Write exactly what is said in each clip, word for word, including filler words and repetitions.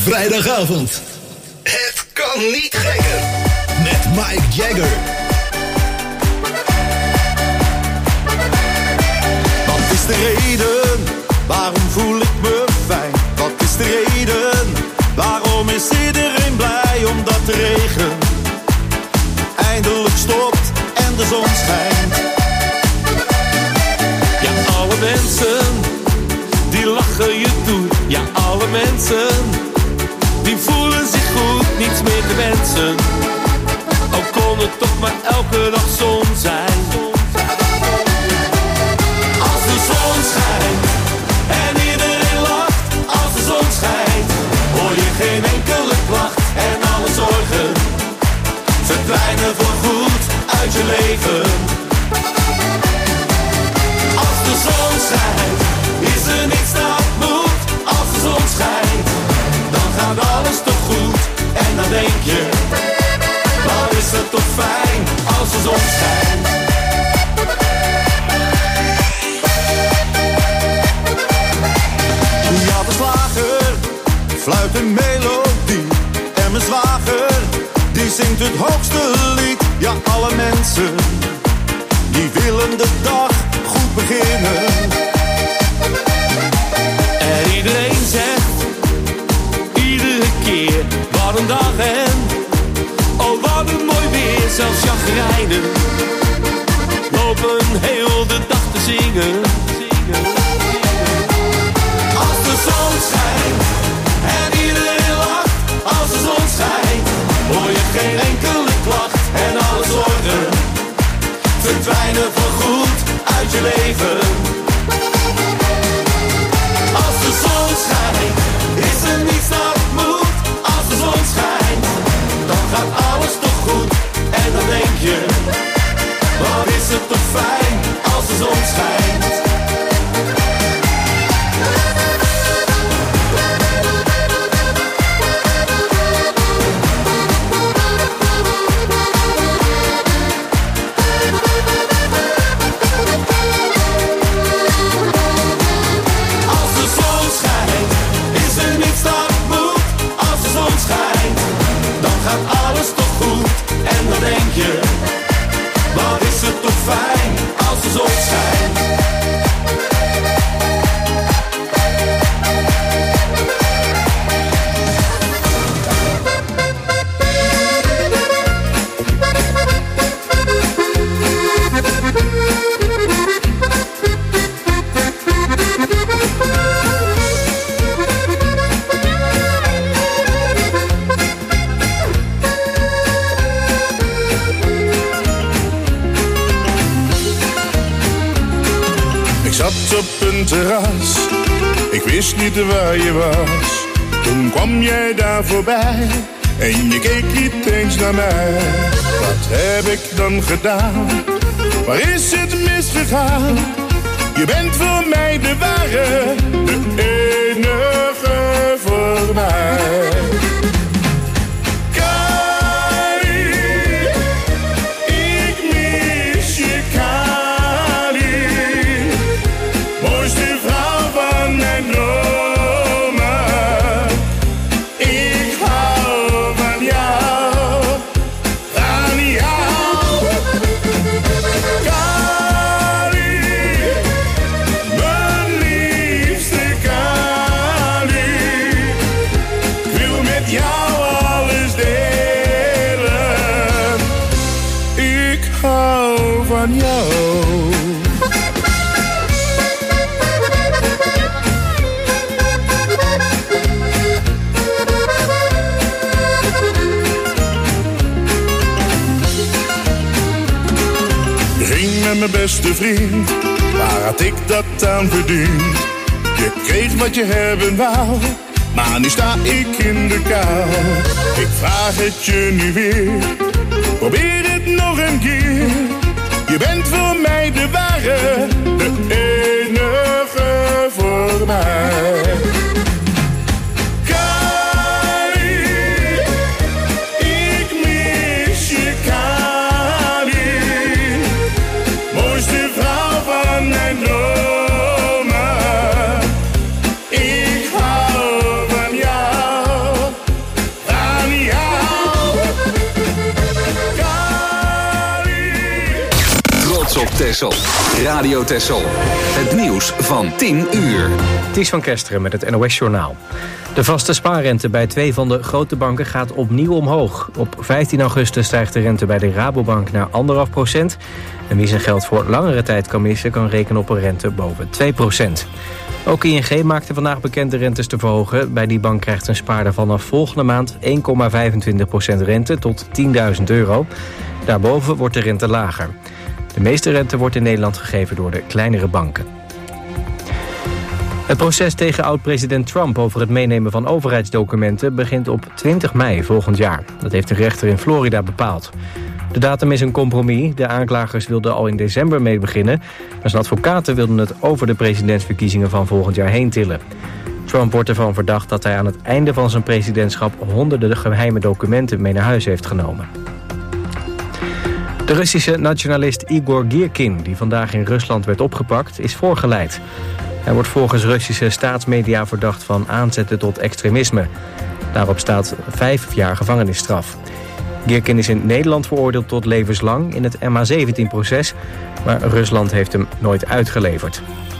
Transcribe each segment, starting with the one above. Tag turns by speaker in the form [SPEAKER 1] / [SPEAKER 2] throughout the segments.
[SPEAKER 1] vrijdagavond. Het kan niet gekker. Met Mike Jagger.
[SPEAKER 2] Wat is de reden? Waarom voel ik me fijn? Wat is de reden? Waarom is iedereen blij? Omdat de regen eindelijk stopt en de zon schijnt. Ja, alle mensen die lachen je toe. Ja, alle mensen die voelen zich goed, niets meer te wensen. Ook kon het toch maar elke dag zon zijn. Als de zon schijnt en iedereen lacht. Als de zon schijnt hoor je geen enkele klacht. En alle zorgen verdwijnen voorgoed uit je leven. Als de zon schijnt is er niets dat moet. Als de zon schijnt dan gaat alles toch goed. En dan denk je, wat is het toch fijn als de zon schijnt. Ja, de slager fluit een melodie. En mijn zwager, die zingt het hoogste lied. Ja, alle mensen, die willen de dag goed beginnen. En iedereen zegt, iedere keer, wat een dag en oh wat een mooi weer. Zelfs chagrijnen lopen heel de dag te zingen. Als de zon schijnt en iedereen lacht. Als de zon schijnt hoor je geen enkele klacht. En alle zorgen verdwijnen voorgoed uit je leven. Als de zon schijnt is er niets dat moet. Als de zon schijnt dan gaat alles toch goed. En dan denk je, wat is het toch fijn als de zon schijnt. Fijn als de zon schijnt.
[SPEAKER 3] Op een terras, ik wist niet waar je was. Toen kwam jij daar voorbij en je keek niet eens naar mij. Wat heb ik dan gedaan? Waar is het misgegaan? Je bent voor mij de ware, de enige voor mij. Van jou. Je ging met mijn beste vriend, waar had ik dat aan verdiend? Je kreeg wat je hebben wou, maar nu sta ik in de kou. Ik vraag het je nu weer, probeer het nog een keer. Je bent voor mij de ware, de enige voor mij. Kali, ik mis je Kali. Mooiste vrouw van mijn dromen. Ik hou van jou.
[SPEAKER 4] trots op Texel. Radio Texel. Het nieuws van tien uur.
[SPEAKER 5] Ties van Kesteren met het N O S-journaal. De vaste spaarrente bij twee van de grote banken gaat opnieuw omhoog. Op vijftien augustus stijgt de rente bij de Rabobank naar anderhalf procent. En wie zijn geld voor langere tijd kan missen, kan rekenen op een rente boven twee procent. Ook I N G maakte vandaag bekend de rentes te verhogen. Bij die bank krijgt een spaarder vanaf volgende maand één komma vijfentwintig procent rente tot tienduizend euro. Daarboven wordt de rente lager. De meeste rente wordt in Nederland gegeven door de kleinere banken. Het proces tegen oud-president Trump over het meenemen van overheidsdocumenten begint op twintig mei volgend jaar. Dat heeft de rechter in Florida bepaald. De datum is een compromis. De aanklagers wilden al in december mee beginnen, maar zijn advocaten wilden het over de presidentsverkiezingen van volgend jaar heen tillen. Trump wordt ervan verdacht dat hij aan het einde van zijn presidentschap honderden geheime documenten mee naar huis heeft genomen. De Russische nationalist Igor Girkin, die vandaag in Rusland werd opgepakt, is voorgeleid. Hij wordt volgens Russische staatsmedia verdacht van aanzetten tot extremisme. Daarop staat vijf jaar gevangenisstraf. Girkin is in Nederland veroordeeld tot levenslang in het M H zeventien proces... maar Rusland heeft hem nooit uitgeleverd.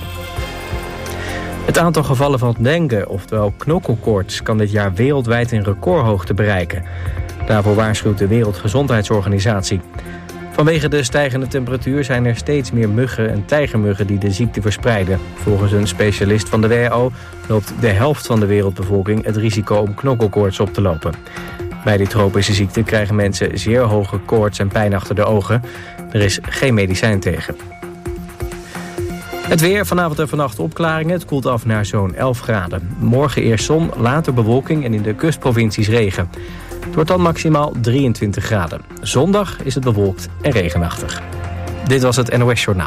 [SPEAKER 5] Het aantal gevallen van dengue, oftewel knokkelkoorts, kan dit jaar wereldwijd een recordhoogte bereiken. Daarvoor waarschuwt de Wereldgezondheidsorganisatie. Vanwege de stijgende temperatuur zijn er steeds meer muggen en tijgermuggen die de ziekte verspreiden. Volgens een specialist van de W H O loopt de helft van de wereldbevolking het risico om knokkelkoorts op te lopen. Bij die tropische ziekte krijgen mensen zeer hoge koorts en pijn achter de ogen. Er is geen medicijn tegen. Het weer, vanavond en vannacht opklaringen. Het koelt af naar zo'n elf graden. Morgen eerst zon, later bewolking en in de kustprovincies regen. Het wordt dan maximaal drieëntwintig graden. Zondag is het bewolkt en regenachtig. Dit was het N O S-journaal.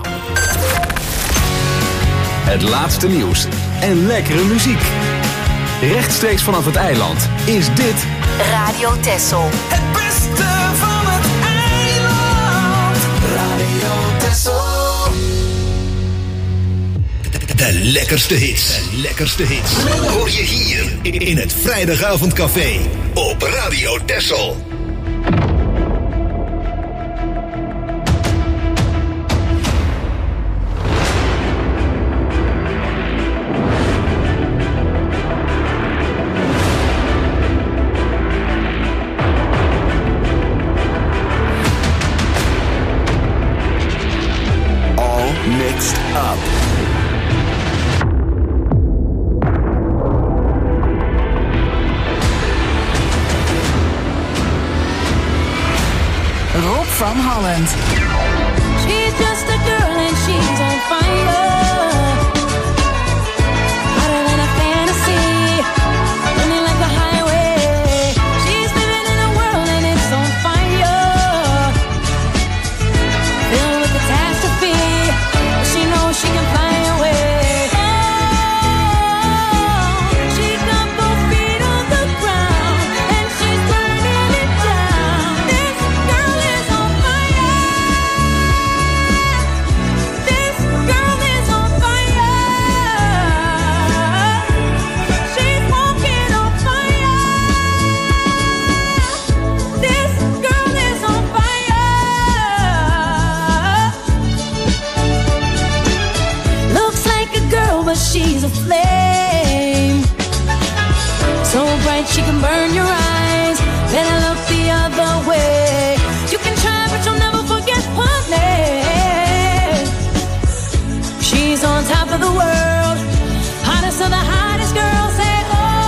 [SPEAKER 4] Het laatste nieuws en lekkere muziek. Rechtstreeks vanaf het eiland is dit
[SPEAKER 6] Radio Texel.
[SPEAKER 2] Het beste van het eiland. Radio Texel.
[SPEAKER 1] De lekkerste hits. De lekkerste hits. Hoor je hier in het Vrijdagavondcafé op Radio Texel.
[SPEAKER 2] All mixed up.
[SPEAKER 6] Rob van Holland.
[SPEAKER 7] She's just a girl and she's on fire. Hotter than a fantasy. Running like a highway. She's living in a world and it's on fire. Filled with catastrophe. She knows she can fly away. Oh, she got both feet on the ground and she's burning it down. This girl is on fire. This girl is on fire. She's walking on fire. This girl is on fire. Looks like a girl, but she's a flame. So bright she can burn your eyes. Better look the other way. You can try, but you'll never forget her name. She's on top of the world. Hottest of the hottest girls. Say,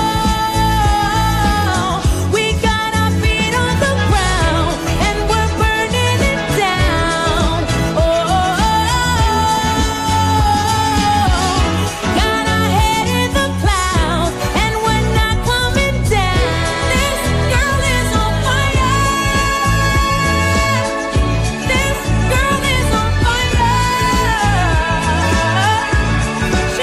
[SPEAKER 7] oh, we got our feet on the ground and we're burning it down. Oh, got our head in the clouds and we're not coming down. This girl is on fire. This girl is on fire.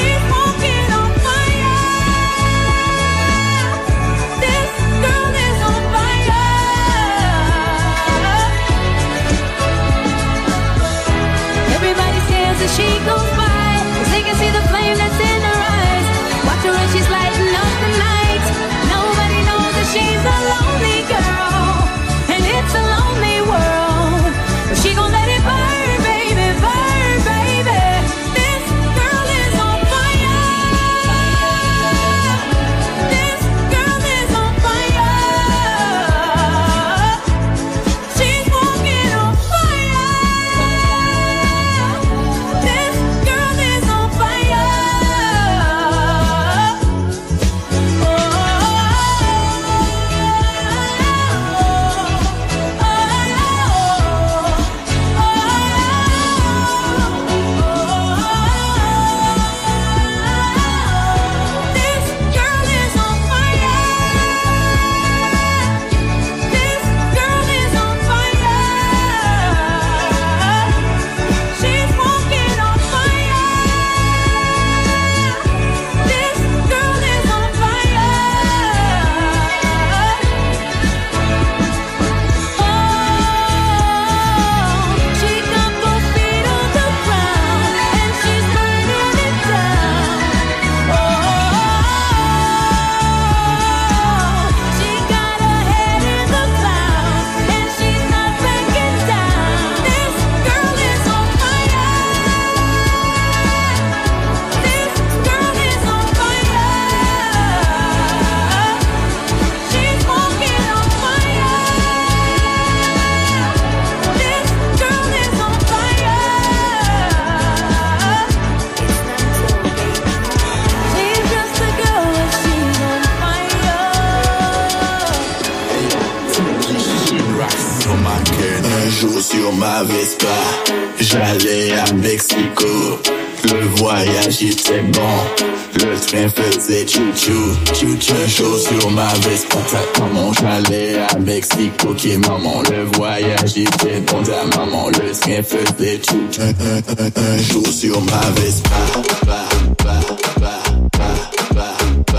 [SPEAKER 8] jour sur ma Vespa, j'allais à Mexico. Le voyage était bon, le train faisait chou-chou, chou-chou. Un jour sur ma Vespa, ta maman, j'allais à Mexico. Ok maman, le voyage était bon, ta maman, le train faisait chou-chou. Un, un, un, un jour sur ma Vespa, ba, ba, ba, ba, ba, ba.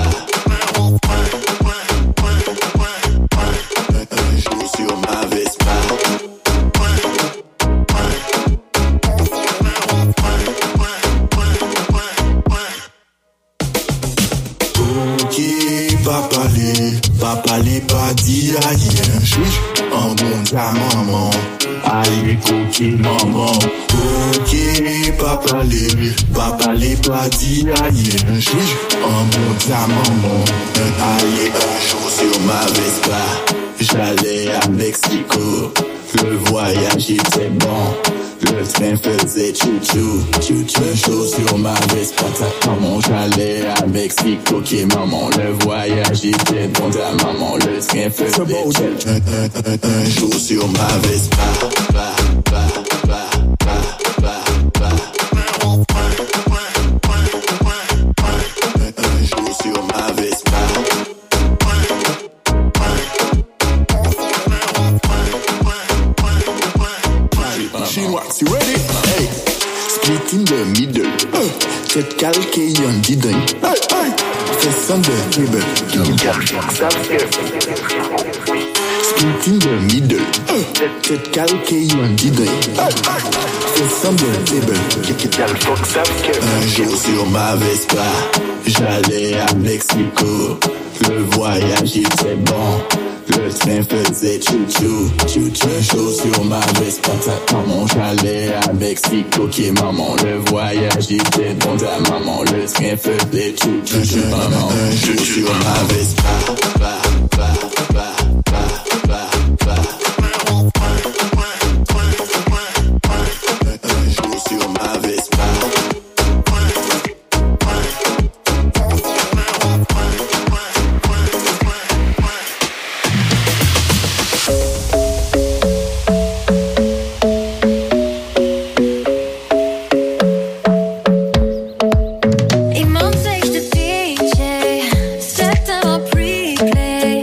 [SPEAKER 8] Un jour sur ma Vespa. Pas parler, pas parler, pas dire rien. Chouch, un bon ta maman. Allez, coquille maman. Ok, pas parler, pas parler, pas dire rien. Chouch, un bon ta maman. Allez, un jour sur ma Vespa, j'allais à Mexico. Le voyage était bon, le train faisait chou-chou, chou-chou. Un jour sur ma Vespa, ta maman, j'allais à Mexico. Ok maman, le voyage était bon, ta maman, le train faisait chou-chou. Un, un, un, un jour sur ma Vespa, ba, ba, ba, ba, ba, ba. Un, un jour sur ma Vespa. She ready? Hey, split in the middle. Uh, Tête calquée, y'en dit d'un. Hey, hey, fais on the table. Split in the middle. Uh, Tête calquée, y'en dit d'un. Hey, hey, fais on the table. Un jour sur ma Vespa, j'allais à Mexico. Le voyage était bon, le train faisait chou-chou, chou-chou. Un jour sur ma Vespa, ta maman, j'allais à Mexico. Ok maman, le voyage était bon, ta maman, le train faisait chou-chou. Maman, un jour sur ma Vespa, ba, ba, ba, ba, ba, ba. Un jour sur ma Vespa.
[SPEAKER 7] Iemand zegt de D J, zet hem op replay.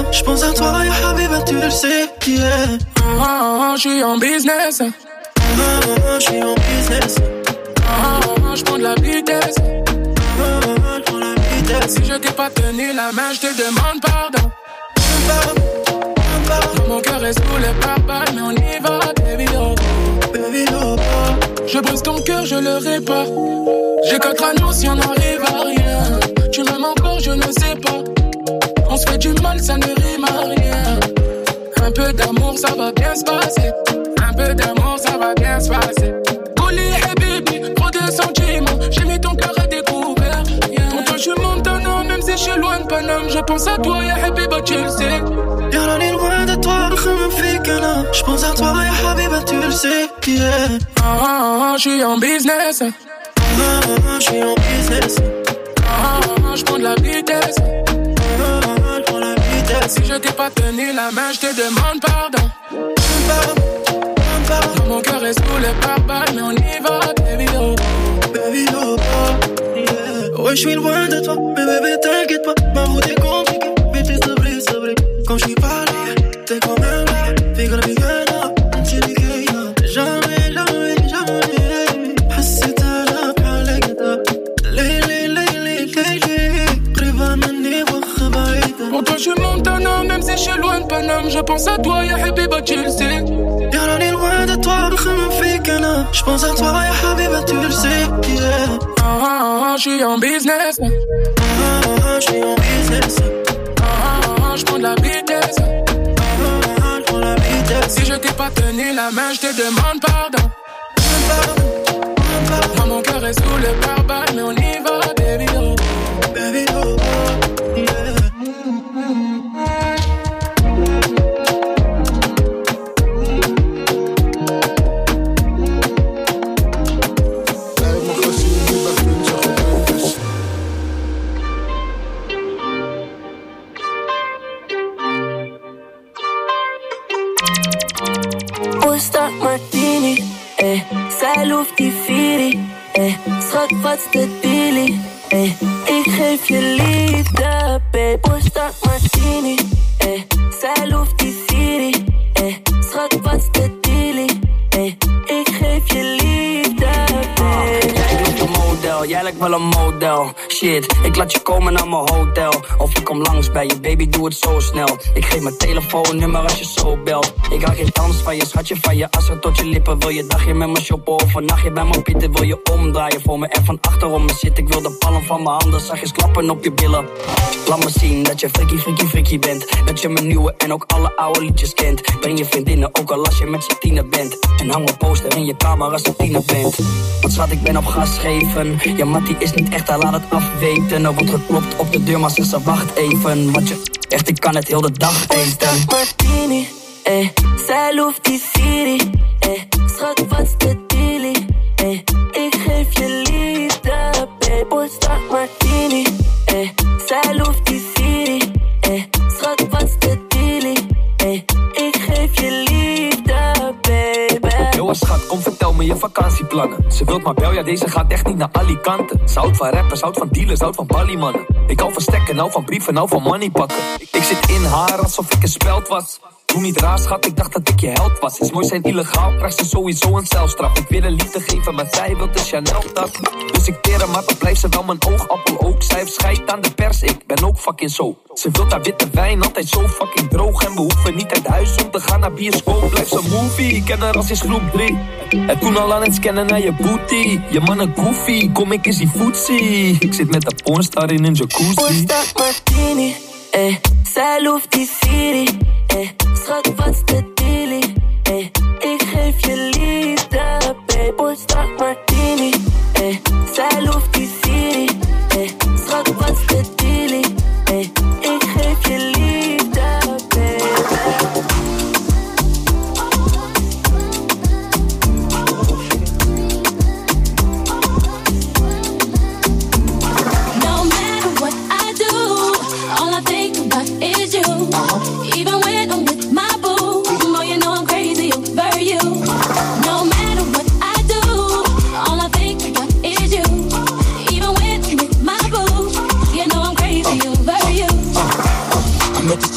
[SPEAKER 9] J'pense à toi, ya Habiba, tu le sais, yeah.
[SPEAKER 10] Ah, ah, j'suis en business.
[SPEAKER 9] Ah, ah, j'suis en business.
[SPEAKER 10] Ah, ah, j'prends de la vitesse.
[SPEAKER 9] Ah, ah, j'prends la vitesse.
[SPEAKER 10] Si je t'ai pas tenu la main, j'te demande pardon.
[SPEAKER 9] Pardon, pardon.
[SPEAKER 10] Mon cœur est sous les papas, mais on y va, baby, oh.
[SPEAKER 9] Baby, oh, oh.
[SPEAKER 10] Je brise ton cœur, je le répare. J'ai quatre anneaux si on n'arrive à rien. Tu m'aimes encore, je ne sais pas. On se fait du mal, ça ne rime à rien. Un peu d'amour, ça va bien se passer. Un peu d'amour, ça va bien se passer. Oli et baby, trop de sentiments. J'ai mis ton cœur à découvert. Yeah. Pour toi, je monte un an, même si je suis loin de Paname. Je pense à toi, ya Habiba, tu le sais.
[SPEAKER 9] Y'a on est loin de toi, comme fait que là. J'pense à toi, ya Habiba, tu le sais, yeah.
[SPEAKER 10] Ah, ah, ah, j'suis en business.
[SPEAKER 9] Ah, ah, j'suis en business.
[SPEAKER 10] Ah, ah, j'prends de la vitesse.
[SPEAKER 9] Ah, ah, j'prends la vitesse.
[SPEAKER 10] Si je t'ai pas tenu la main, j'te demande pardon.
[SPEAKER 9] Pardon, pardon.
[SPEAKER 10] Mon cœur est sous les papas, mais on y va, baby, oh.
[SPEAKER 9] Baby, oh, oh, yeah. Ouais, j'suis loin de toi, mais bébé, t'inquiète pas. Ma route est compliquée, mais t'es sabré, sabré. Quand j'suis pas là, t'es quand même là. Figure bien là, t'es niqué, là. Jamais, jamais, jamais. Hassita la palagda. Lili, lili, lili. Riva mani wa khabaïda.
[SPEAKER 10] Pour toi, je monte un an, même si je suis loin de Paname. Je pense à toi, ya Habiba, tu le sais.
[SPEAKER 9] Y'a on est loin de toi, comme fait que là. J'pense à toi, ya Habiba, tu le sais, yeah.
[SPEAKER 10] Ah, ah, ah, j'suis en business.
[SPEAKER 9] Ah, ah, j'suis en business.
[SPEAKER 10] Ah, ah, ah, j'prends de la vitesse.
[SPEAKER 9] Ah, ah, j'prends la vitesse.
[SPEAKER 10] Si je t'ai pas tenu la main, j'te demande pardon.
[SPEAKER 9] Pardon, pardon.
[SPEAKER 10] Mon cœur est sous le pare-balles, mais on y va, baby, oh.
[SPEAKER 9] Baby, oh, oh, yeah.
[SPEAKER 11] Start martini, eh. Zij loeft die Firi, eh. Schat, wat's de dealie, eh. Ik geef je liefde, babe. Start martini, eh. Zij loeft die Firi, eh. Schat, wat's de dealie, eh. Ik geef je liefde, babe.
[SPEAKER 12] Jij doet een model, jij lijkt wel een model. Shit, ik laat je komen naar mijn hotel. Of ik kom langs bij je, baby, doe het zo snel. Ik geef mijn telefoonnummer als je zo belt. Ik hou geen dans van je, schatje, van je assen tot je lippen. Wil je dagje met me shoppen of een nachtje bij me pitten? Wil je omdraaien voor me en van achterom me zit? Ik wil de palm van mijn handen zachtjes klappen op je billen. Laat me zien dat je freaky, freaky, freaky bent. Dat je mijn nieuwe en ook alle oude liedjes kent. Breng je vriendinnen, ook al als je met z'n tiener bent. En hang een poster in je kamer als je tiener bent. Want schat, ik ben op gas geven. Ja, Mattie is niet echt, hij laat het afweten. Er wordt geklopt op de deur, maar ze zegt wacht even. Want je, echt, ik kan het heel de dag eten.
[SPEAKER 11] Martini, eh. Zij loeft die Siri, eh. Schat, wat's de dealie, eh. Ik geef je liefde, babe. Start martini, eh. Zij loeft die Siri, eh. Schat, wat's de dealie, eh. Ik geef je liefde, baby.
[SPEAKER 13] Yo, schat, kom vertel me je vakantieplannen. Ze wilt maar bel, ja, deze gaat echt niet naar Alicante. Ze houdt van rappers, houdt van dealers, houdt van balliemannen. Ik hou van stekken, hou van brieven, hou van money pakken. Ik zit in haar alsof ik een speld was. Doe niet raar, schat, ik dacht dat ik je held was. Is mooi zijn illegaal, krijgt ze sowieso een celstraf. Ik wil een liefde geven, maar zij wil de Chanel-tas. Dus ik teer hem, maar dan blijft ze wel mijn oogappel ook. Zij heeft scheid aan de pers, ik ben ook fucking zo. Ze wil haar witte wijn, altijd zo fucking droog. En we hoeven niet uit huis om te gaan naar bioscoop. Blijf ze movie, ik ken haar als is groep drie. En toen al aan het scannen naar je booty. Je mannen goofy, kom ik eens die footsie. Ik zit met de pornstar in een jacuzzi.
[SPEAKER 11] Pornstar martini, eh. Zij loeft die Siri, eh. Schat, wat's de dealie, eh. Ik geef je liefde, babe. Pornstar martini, eh. Zij loeft die Siri, eh. Schat, wat's de dealie, eh. Ik geef je liefde, babe.
[SPEAKER 7] No matter what I do, all I think about is you. Even when I'm with my boo,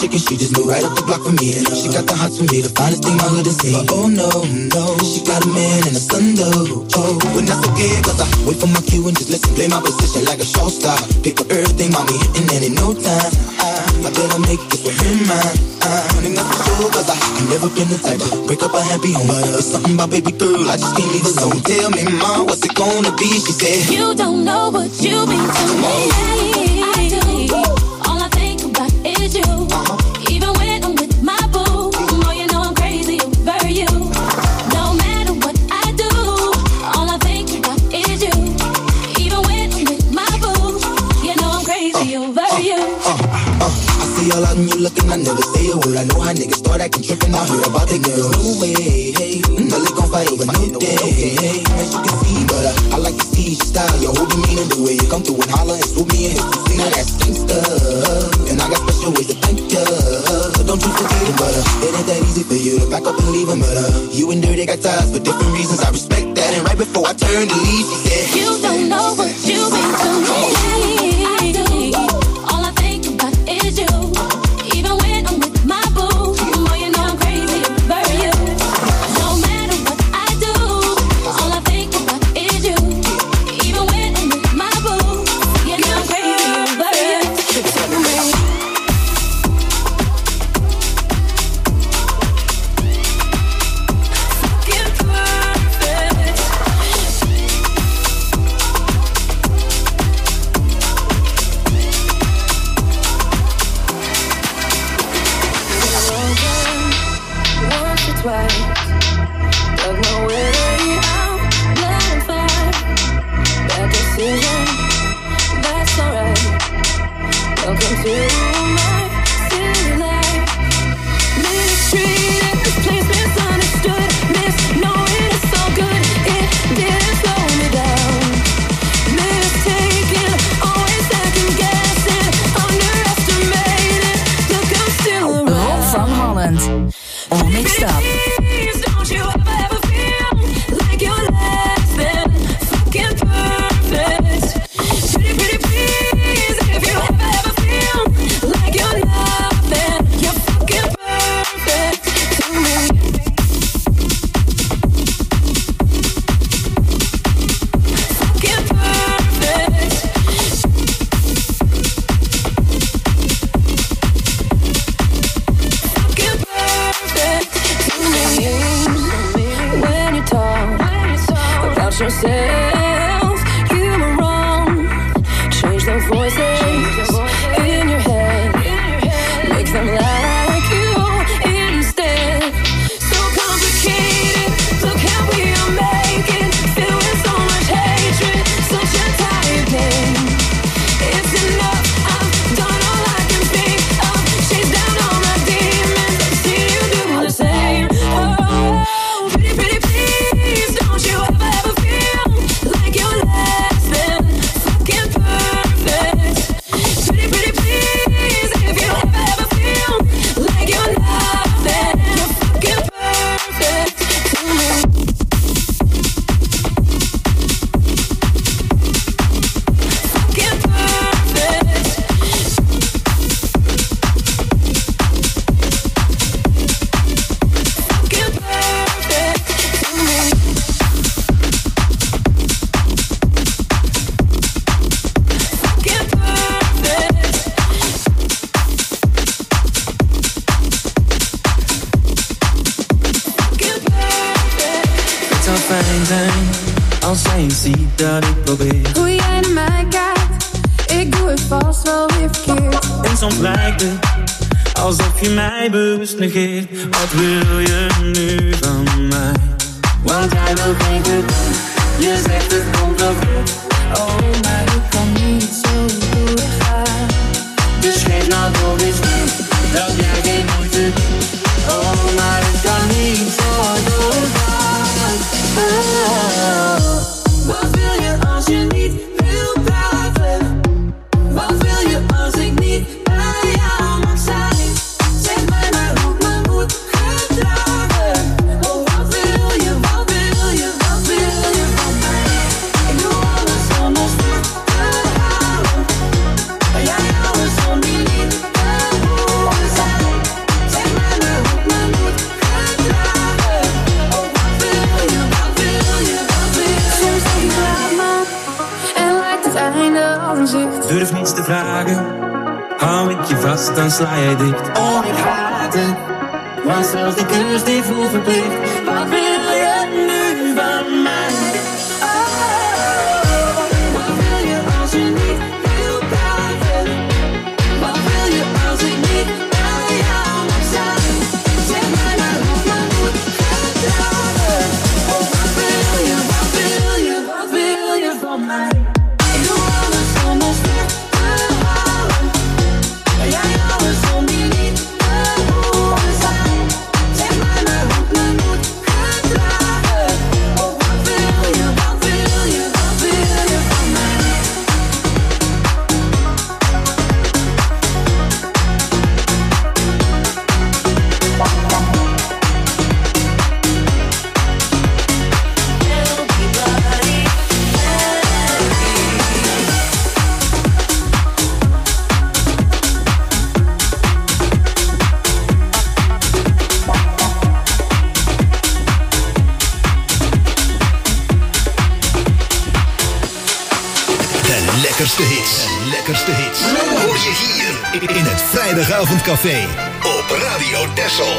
[SPEAKER 14] chicken, she just moved right up the block from me. And she got the hots for me, the finest thing my hood has seen. But oh no, no, she got a man and a son though. Oh, when I forget, cause I wait for my cue and just listen, play my position like a show star. Pick up everything, mommy, hitting and in no time. I, I better make it for him, mine. I'm running up the show, cause I ain't never been the type to break up a happy home. But uh, it's something about baby girl, I just can't leave alone. Tell me, mom, what's it gonna be? She said,
[SPEAKER 7] you don't know what you've been to me. I do. All I think about is you. Uh-huh. Even when I'm with my boo, oh, you know I'm crazy over you. No matter what I do, all I think about is you. Even when I'm with my boo, you know I'm crazy uh, over uh, you. Uh, uh, uh,
[SPEAKER 14] I see all out and you looking, I never say a word. I know how niggas start acting trippin'. I heard about the girl. No way, hey, Nelly gon' fight over no day. Hey, as you can see, but uh, I like to see your style. Your whole demeanor, the way you come through and holler and swoop me and hit the scene. Now that's gangsta, and I got special ways to thank ya. So don't you forget it, but uh, it ain't that easy for you to back up and leave him. But uh, you and Dirty got ties for different reasons. I respect that, and right before I turned to leave, she said,
[SPEAKER 7] you don't know what you've been to me. I do. All I think about is you. Even when I'm with my boo, oh, you know I'm crazy over you. No matter what I do, all I think about is you. Even when I'm with my boo, you know I'm crazy over you.
[SPEAKER 6] All mixed up.
[SPEAKER 7] Please don't you ever, ever feel like you're less than fucking perfect. Pretty, pretty please, if you ever, ever feel like you're nothing, you're fucking perfect to me. Fucking perfect. Fucking perfect to me. When you talk about yourself, you were wrong. Change the voices in your head, make them like you instead. So complicated, look how we are making, filled with so much hatred, such a tight game. It's enough, I've done all I can think of, chased down all my demons, I've seen you do the same. Oh, pretty, pretty please, don't you ever, ever feel like you're less than fucking perfect. Pretty, pretty please, if you ever, ever feel like you're nothing, you're fucking perfect to me. Fucking perfect. Fucking perfect to me. Fucking perfect. Fucking perfect.
[SPEAKER 9] Het zou fijn zijn als jij eens ziet dat ik probeer.
[SPEAKER 15] Hoe jij naar mij kijkt, ik doe het vast wel weer verkeerd.
[SPEAKER 9] En soms lijkt het alsof je mij bewust negeert. Wat wil je nu van mij? Want jij wil geen gedoe, je zegt het komt wel goed. Oh, maar ik kan niet zo doorgaan. Dus geef nou toch eens toe dat jij geen moeite doet. Oh, maar ik kan niet zo doorgaan. Oh.
[SPEAKER 7] Wat wil je als je niet wil praten? Wat wil je als ik niet bij jou mag zijn? Zeg mij maar hoe ik me moet gedragen. Oh, wat wil je, wat wil je, wat wil je van mij? Ik doe alles om ons goed te halen.
[SPEAKER 9] ik je vast, dan sla jij dicht.
[SPEAKER 2] Oh, ik haat het, want zelfs de kunst die voelt verplicht. Wat wil je nu van mij? Oh, wat wil je als je niet wil praten? Wat wil je als ik niet bij jou mag zijn? Zeg mij maar of mijn moed gaat dragen. Oh, wat wil je, wat wil je, wat wil je van mij? Ik doe alles om ons terug te halen. En jij alles om die niet te horen zijn. Zeg mij maar of mijn moed gaat dragen. Oh, wat wil je, wat wil je, wat wil je van mij?
[SPEAKER 1] De lekkerste hits, de lekkerste hits. Hoor je hier in het Vrijdagavondcafé op Radio Texel.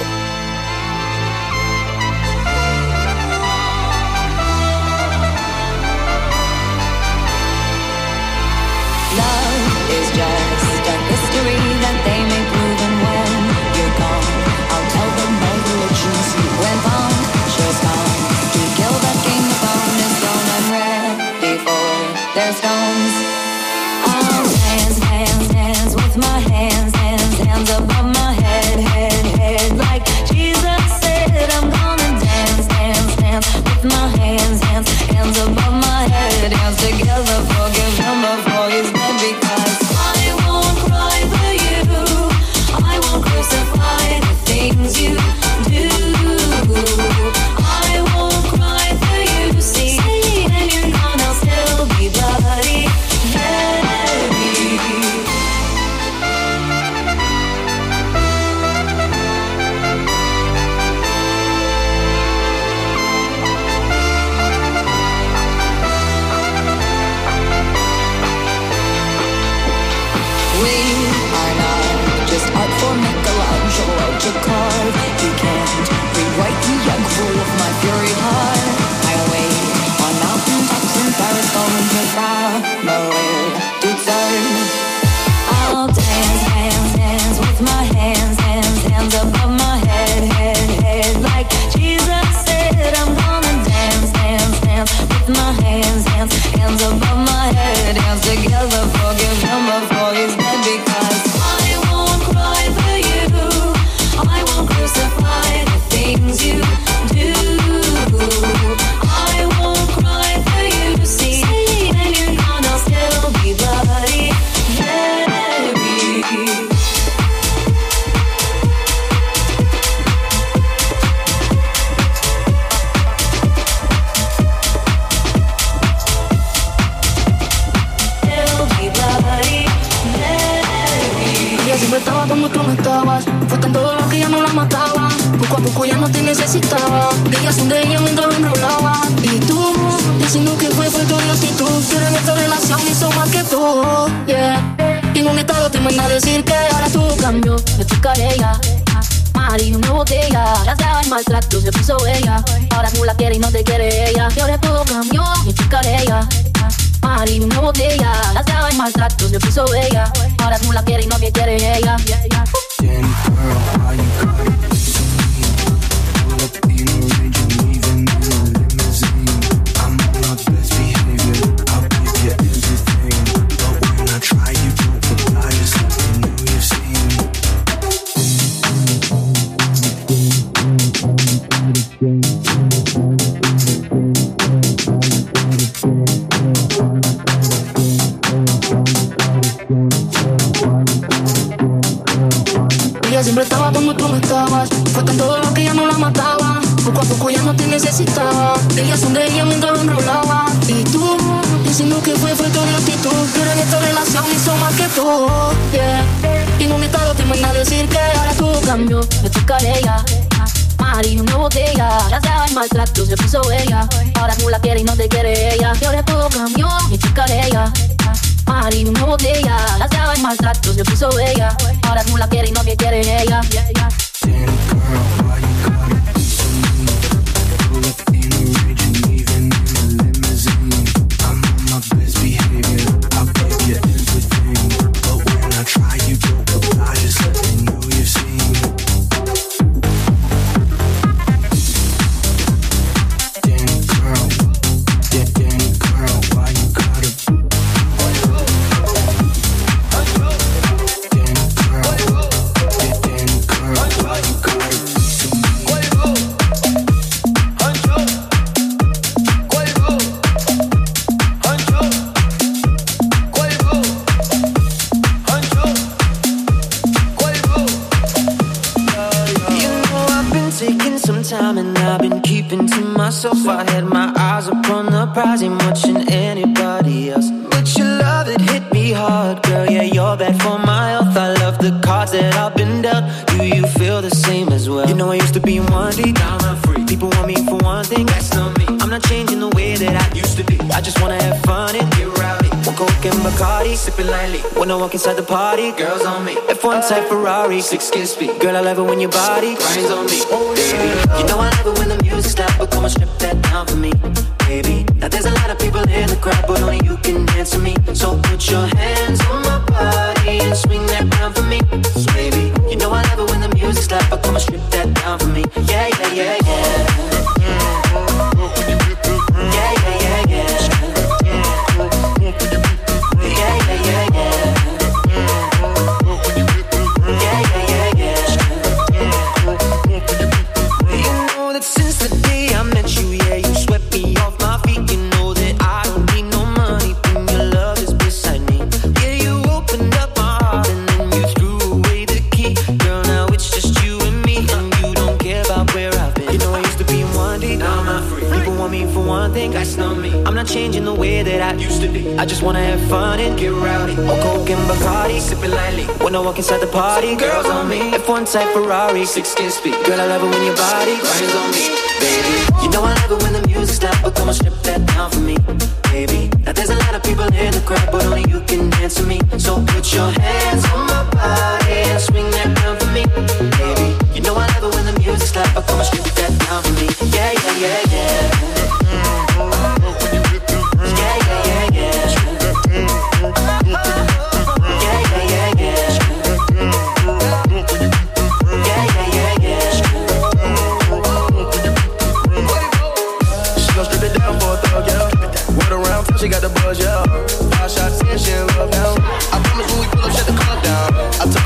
[SPEAKER 7] Love is just a history that they may prove, and when you're gone, I'll tell them all the legends you went on. She's gone to kill the king upon his throne. I'm ready for their stones. I'll dance, dance, dance with my hands, hands, hands above my head, head, head. Like Jesus said, I'm gonna dance, dance, dance with my hands, hands, hands above my head. Dance together, forgive him before he's dead, because I won't cry for you. I won't crucify the things you do. I won't cry for you. See, when you're gone, I'll still be bloody Mary. We are not just art for Michelangelo to carve. He can't rewrite the young full of my fury heart. I'll wait on mountain tops in Paris, going to Family to turn. I'll dance, dance, dance with my hands, hands, hands above my head, head, head. Like Jesus said, I'm gonna dance, dance, dance with my hands, hands, hands above my head. Dance together, forgive him before he's dead, because I won't cry for you. I won't crucify the things you do. I won't cry for you. See, when you're gone, I'll still be bloody Mary. Still be bloody Mary.
[SPEAKER 10] Ella siempre estaba como tú no estabas. Fue tanto dolor que ya no la mataba. Poco a poco ya no te necesitaba. Veías un de ella mientras me enrolaba. Y tú, diciendo que fue, fue tu actitud. Pero en esta relación hizo más que tú, yeah. Y en un estado te manda a decir que ahora tú cambió. Me explicaré ella. Mari, una botella. Ya estaba en maltrato, se puso ella. Ahora tú la quieres y no te quiere ella. Y ahora todo cambió, me explicaré ella. Mari, una botella. Ya estaba en maltrato, se puso ella. Ahora tú la quieres y no te quiere ella. Ella siempre estaba cuando tú no estabas. Fue tanto dolor que ya no la mataba. Poco a poco ya no te necesitaba. Ella son de ella mientras lo enrolaba. Y tú, diciendo que fue, fue tu actitud. Pero en esta relación hizo más que tú, yeah. Y en un estado te manda a decir que ahora tú cambió. Me explicaré ella. Mari, una botella. Ya estaba en maltrato, se puso ella. Ahora tú la quieres y no te quiere ella. Y ahora todo cambió, me explicaré ella.
[SPEAKER 7] Mari, una botella. La llaves más tratos le puso ella. Ahora tú la quieres y no me quiere ella. Yeah, yeah.
[SPEAKER 16] I had my eyes upon the prize, ain't watching anybody else. But your love, it hit me hard, girl. Yeah, you're bad for my health. I love the cards that I've been dealt. Do you feel the same as well? You know I used to be in one deep, now I'm free. People want me for one thing, that's not me. I'm not changing the way that I used to be. I just wanna have fun and get rowdy. One Coke and Bacardi, sipping lightly. When I walk inside the party, girls on me. F one type Ferrari, six kiss speed. Girl, I love it when your body grinds on me. Baby, you know I love it when the music's loud, but come on, strip that down for me, baby. Now there's a lot of people in the crowd, but only you can dance to me. So put your hands on my body and swing that round for me, baby. You know I love it when the music's loud, but come on, strip that down for me. Yeah, yeah, yeah, yeah. Yeah, yeah, yeah, yeah. Yeah, yeah, yeah, yeah. Yeah, yeah, yeah, yeah. You know that since the day I met you, yeah, you swept me off my feet. You know that I don't need no money when your love is beside me. Yeah, you opened up my heart and then you threw away the key. Girl, now it's just you and me, and you don't care about where I've been. You know I used to be in one deep, now I'm not free. People want me for one thing, that's not me. I'm not changing the way that I used to be. I just wanna have fun and get rowdy. Oh, Coke and Bacardi, sipping lightly. When I walk inside the party, girls on me. F one type Ferrari, six kiss speed. Girl, I love it when your body grinds on me, baby. You know I love it when the music's loud, but come on, strip that down for me, baby. Now there's a lot of people in the crowd, but only you can dance to me. So put your hands on my body and swing that round for me, baby. You know I love it when the music's loud, but come on, strip that down for me. Yeah, yeah, yeah, yeah. Yeah, yeah, yeah, yeah. Yeah, yeah, yeah, yeah. Yeah, yeah, yeah, yeah. She gon' strip it down for a thug, yeah. Word around, till she got the buzz, yeah. Five shots in, she in love now. I promise when we pull up, shut the club down. I took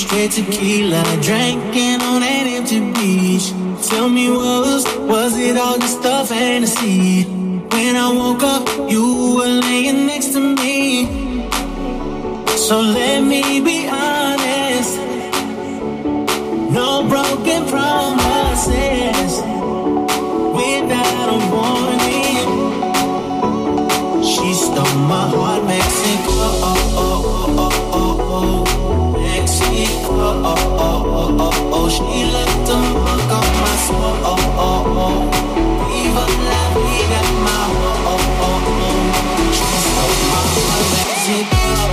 [SPEAKER 9] straight tequila, drinking on an empty beach. Tell me, was was it all just a fantasy? When I woke up, you were laying next to me. So let me be honest, no broken promises without a warning. She stole my heart, Mexico, oh, oh, oh, oh, oh. Mexico, oh, oh, oh, oh, oh. She left a mark on my soul, oh, oh, oh. Viva la vida, my oh, oh, oh, oh. She stole my heart, Mexico.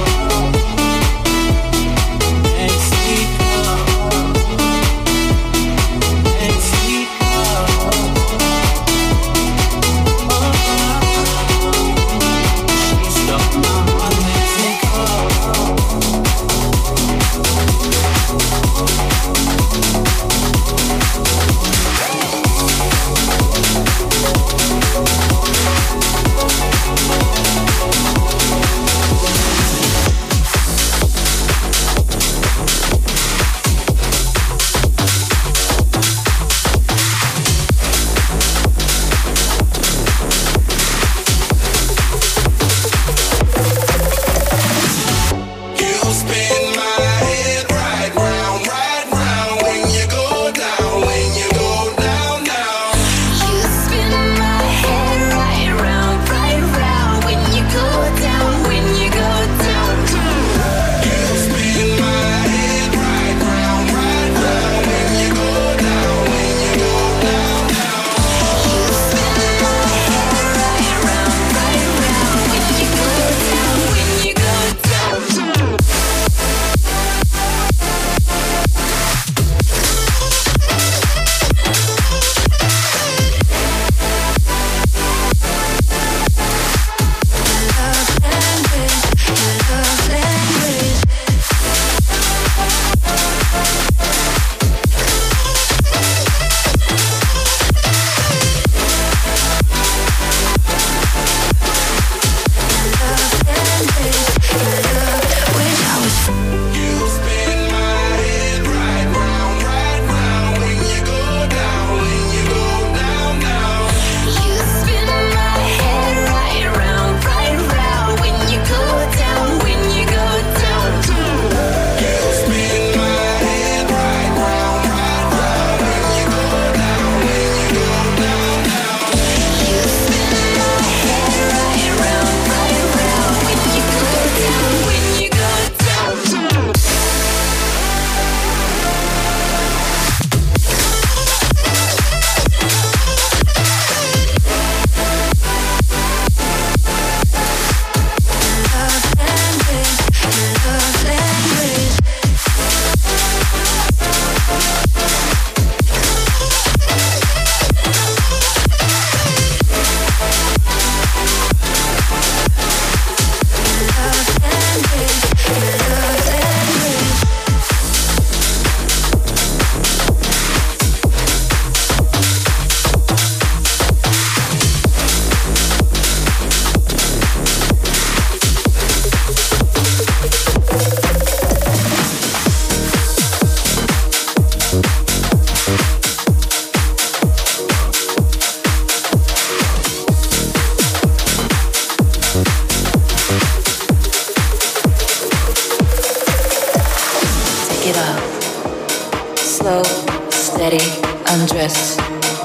[SPEAKER 11] undress,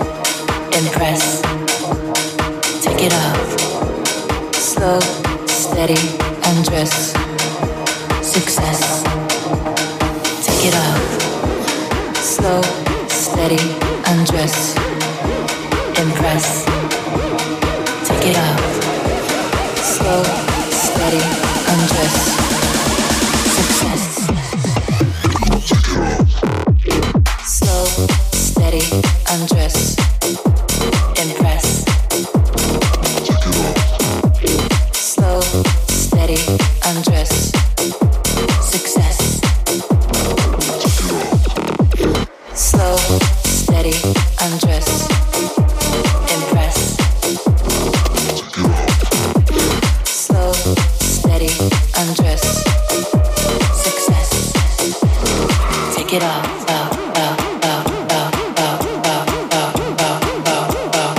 [SPEAKER 11] impress, take it off, slow, steady, undress, success, take it off, slow, steady, undress, impress, take it off, slow, steady, undress, success. Slow, steady, undress, impress. Slow, steady, undress, success. Slow, steady, undress, impress. Slow, steady, undress. Take it off, off, off, off, off, off, off, off, off, off,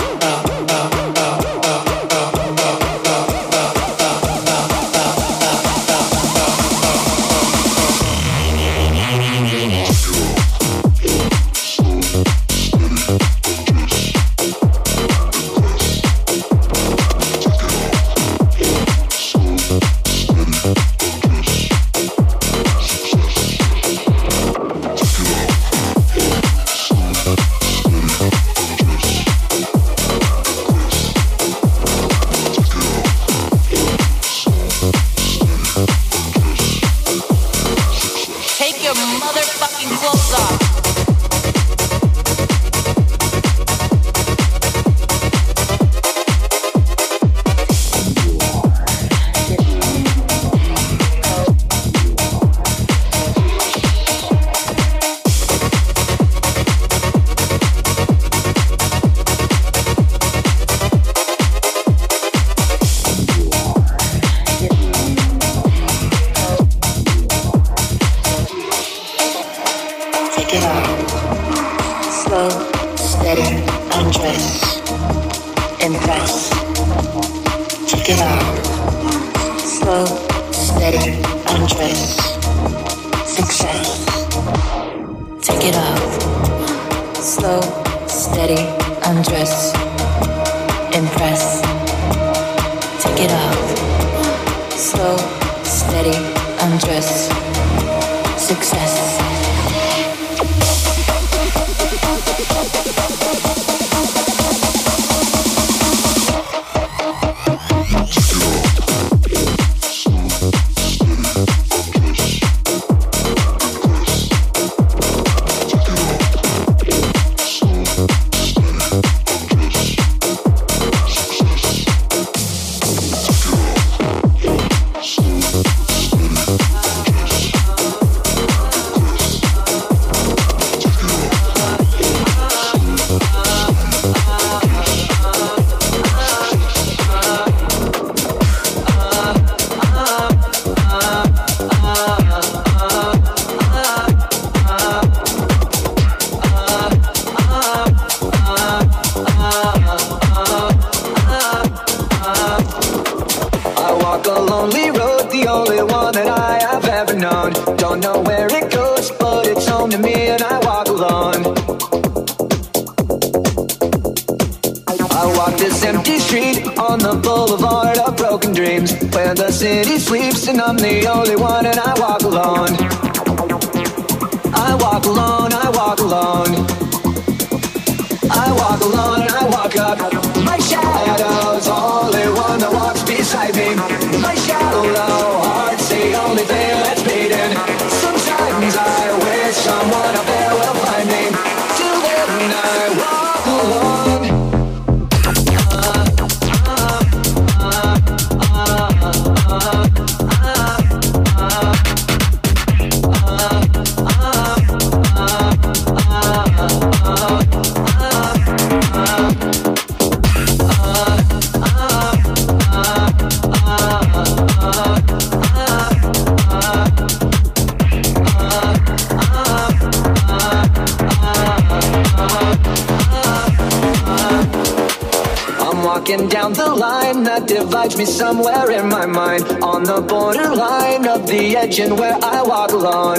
[SPEAKER 17] down the line that divides me somewhere in my mind, on the borderline of the edge and where I walk alone.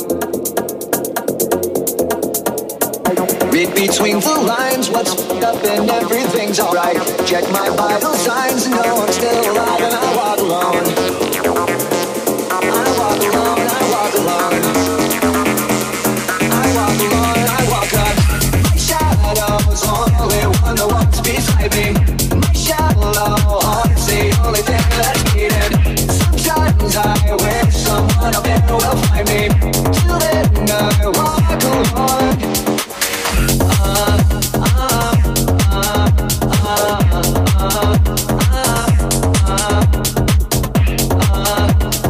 [SPEAKER 17] Read between the lines, what's up and everything's alright. Check my vital signs, no, I'm still alive and I walk alone. I walk alone, I walk alone. I walk alone, I walk up. My shadow's only one that walks beside me. Shallow heart's the only thing that's needed. Sometimes I wish someone up there will find me. Till then I walk alone. Uh, uh, uh, uh, uh, uh, uh, uh.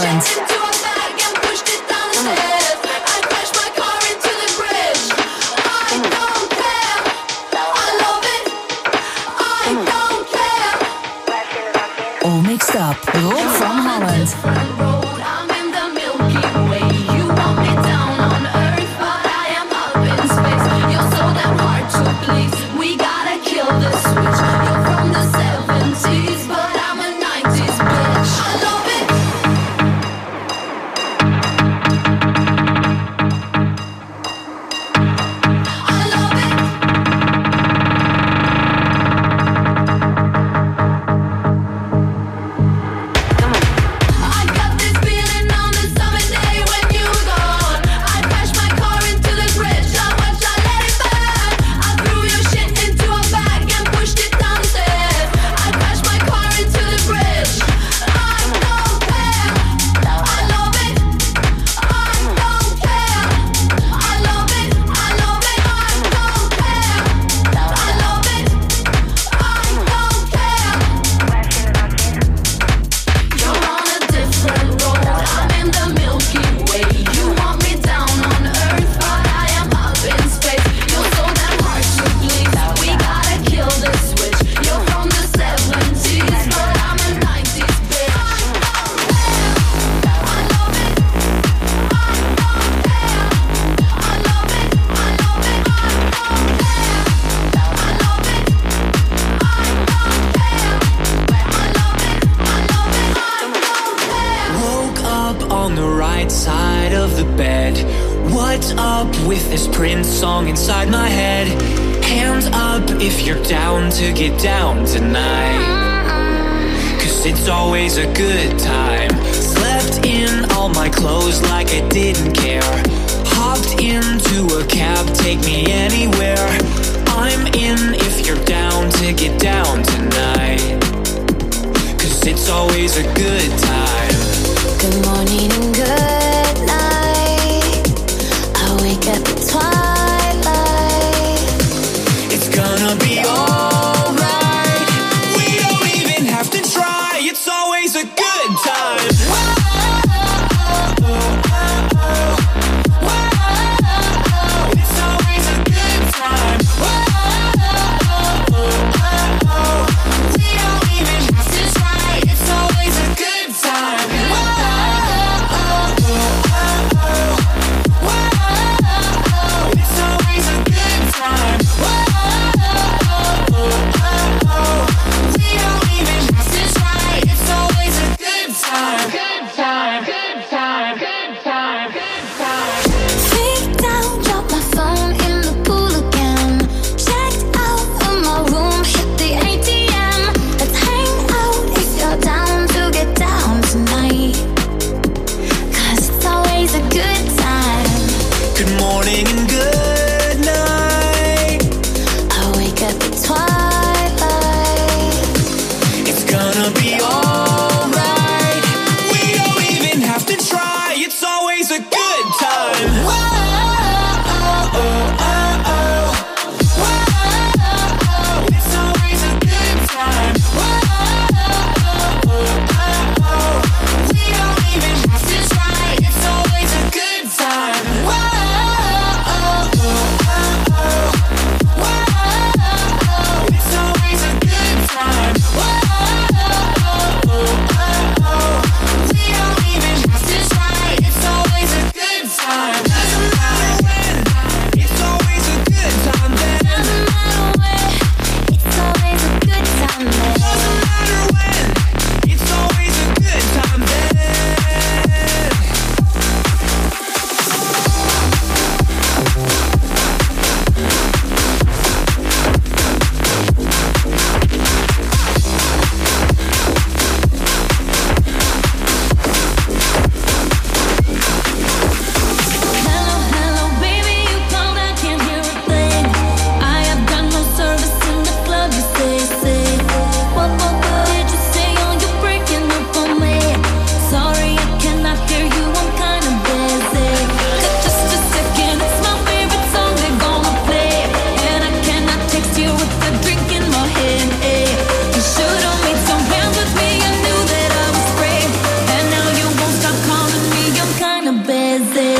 [SPEAKER 6] Holland. All mixed up. Rob van Holland.
[SPEAKER 7] We gotta kill the switch. You're from the seventies, but I'm a nineties bitch. I love it. I love it. I got this feeling on the summer day when you were gone. I crashed my car into the bridge. I watched, I let it burn. I threw your shit into a bag and pushed it down the stairs. I crashed my car into the bridge. I don't care. I love it. I don't care. I love it. I love it. I don't care. I love it. I don't care. You're on a different road. I'm in the Milky Way. You want me down on Earth, but I am up in space. You're so damn hard to please. We gotta kill the switch. You're from the seventies, but I'm a nineties bitch. I love it. I don't care. I love it. I love it. I don't care. I love it. I don't care. I love it. I love it. I don't care.
[SPEAKER 18] Woke up on the right side of the bed. What's up with this Prince song inside my head? Hands up if you're down to get down tonight. Cause it's always a good time. Slept in all my clothes like I didn't care. Hopped into a cab, take me anywhere. I'm in if you're down to get down tonight. Cause it's always a good time.
[SPEAKER 11] Good morning and good night. I wake up at twilight.
[SPEAKER 18] It's gonna be alright. We don't even have to try. It's always a good time. It's always a good time. We don't even have to try. It's always a good time.
[SPEAKER 7] is it?